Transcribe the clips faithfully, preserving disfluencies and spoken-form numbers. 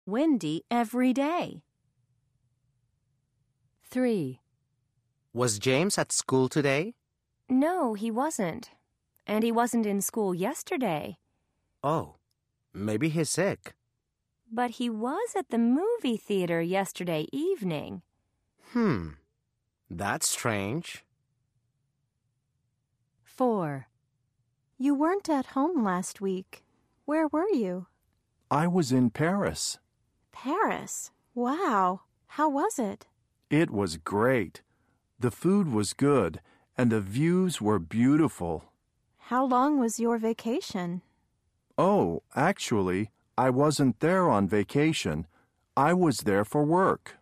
windy every day. three. Was James at school today? No, he wasn't. And he wasn't in school yesterday. Oh, maybe he's sick. But he was at the movie theater yesterday evening. Hmm, that's strange. four. You weren't at home last week. Where were you? I was in Paris. Paris? Wow. How was it? It was great. The food was good, and the views were beautiful. How long was your vacation? Oh, actually, I wasn't there on vacation. I was there for work.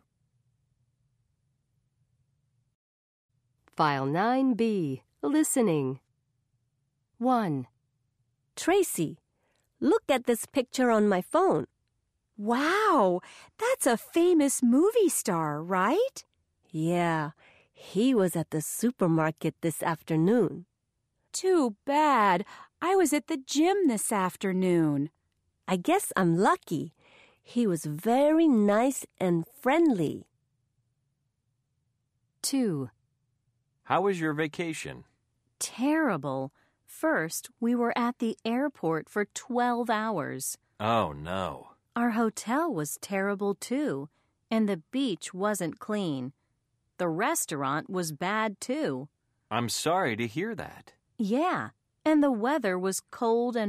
File nine B. Listening. one. Tracy, look at this picture on my phone. Wow, that's a famous movie star, right? Yeah, he was at the supermarket this afternoon. Too bad. I was at the gym this afternoon. I guess I'm lucky. He was very nice and friendly. two. How was your vacation? Terrible. First, we were at the airport for twelve hours. Oh, no. Our hotel was terrible, too, and the beach wasn't clean. The restaurant was bad, too. I'm sorry to hear that. Yeah, and the weather was cold and